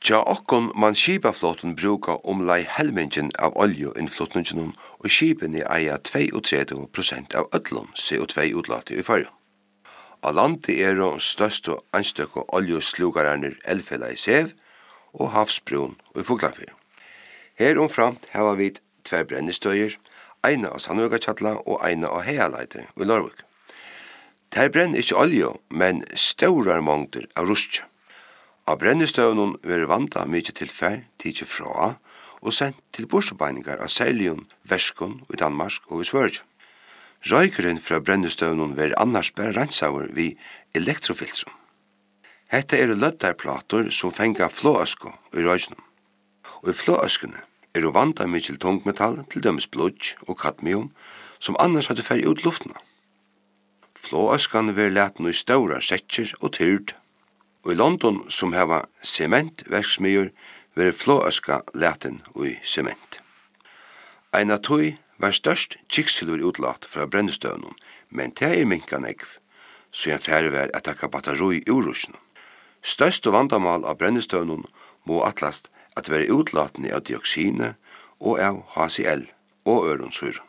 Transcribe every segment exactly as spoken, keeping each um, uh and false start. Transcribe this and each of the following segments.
Tja okkon man skipaflåten bruka omlai helmingen av olje inn flotningen, og skipene eier trettito prosent av öllum C O two utlati i Føroyum. Av landet er og største anstøkke oljeslugarerne Elfela i Sev og Havsbrun og i Fuglafyr. Her omframt har vi tve brennestøyer, eina av Sandvøkatjalla og eina av Healeite i Larvik. Der brenner ikke olje, men staurar mongder av rustje. Av brennestøvnen vil vanta mykje tilfær, tidsi fra, og sendt til borsebeiningar av særligen verskon i Danmark og i Sverige. Røykeren fra brennestøvnen vil annars bare rensaver vi elektrofiltrum. Hetta er løddarplater som fengar flåøsko i røysenum. Og i flåøskene er jo vanta mykje tungmetall til dømes blodj og kadmium som annars hadde færg ut luftna. Flåøskene vil lete noe ståra setjer og tyrd. Og i London som heva sementverksmyr vil flåøska leten i sement. Ein av tøy var størst kiksilur utlat fra brennestøvnen, men det er minkan egv, så en færre var at takka batteroi i urusjen. Største vandamal av brennestøvnen må atlast at være utlatene av dioksine og av H C L og øronsyre.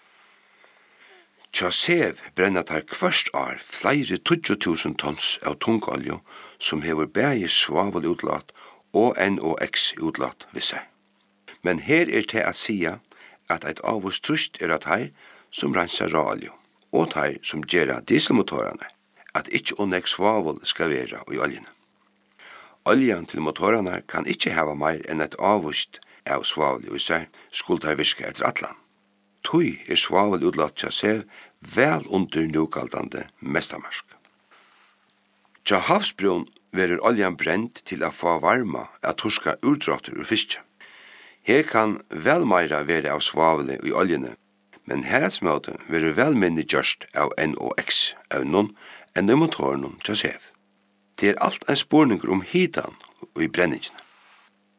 Tja Sev brenner tar kvørst år flere tjugo tusen tons av tungolje som hever bæge svavel utlat og N O X utlat ved seg. Men her er det å sia at eit avvist trust er at her som renser raljo, og her som gjerra dieselmotorene, at ikkje onnek svavel skal være i oljene. Oljan til motorene kan ikkje hava meir enn eit avvist av svavel i seg, skulle her virke etter atlan. Tøy er svavel utlatt til seg vel under nukaldande mestamarsk. Tja Havsbrun verer oljan brent til å få varma at torska urdråtter ur fiske. Her kan vel meira være av svavle i oljene, men herredsmøte være vel minne gjørst av N O X evnen enn i motoren til Sev. Det er alt en spurninger om hitan og i brenningene.